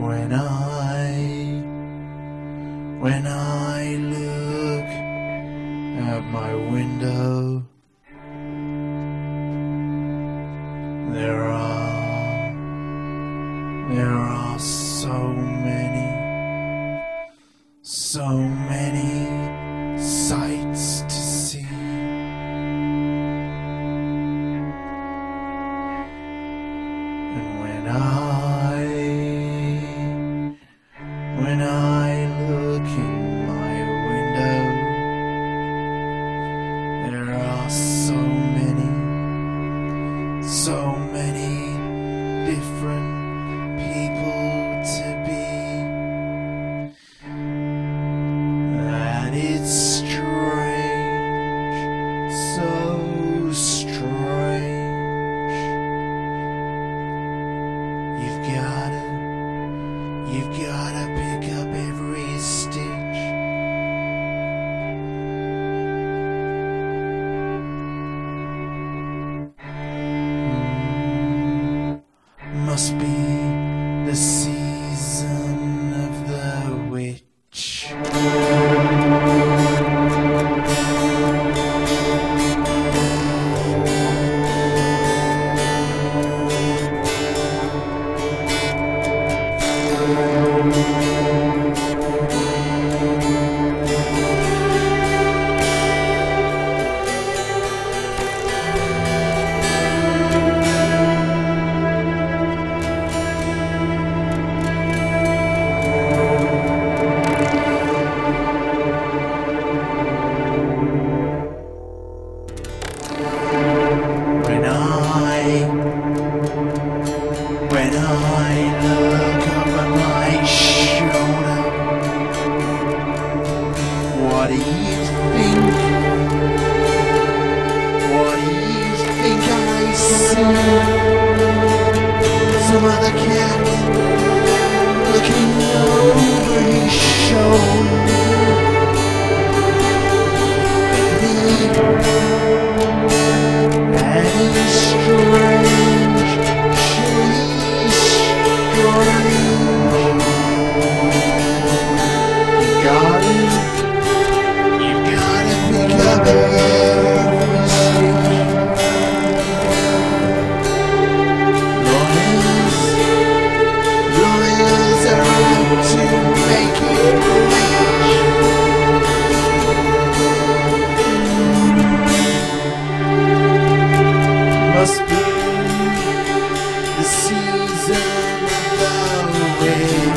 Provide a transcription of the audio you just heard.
When I look out my window, there are so many sights to see. And when I look in my window, there are so many different people to be, that it's strange, so strange. You've gotta pick up every stitch. Must be the season of the witch. When I look over my shoulder, what do you think? What do you think I see? Some other cat looking over his shoulder. That is strange. You've gotta pick up every stitch. Lawyers are out to make it rich. Must be the season of the witch.